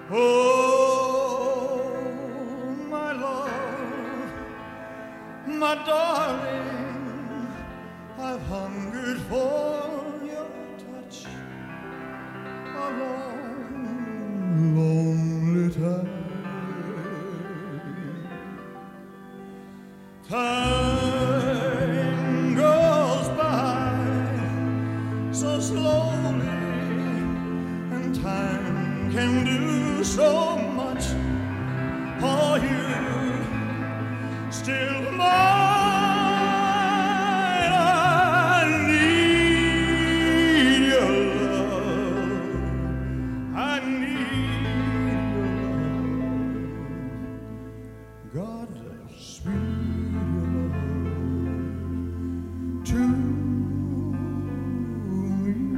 Oh, my love, my darling, I've hungered for your touch a long, lonely time. Time goes by so slowly, and time can do so much. Are you still mine?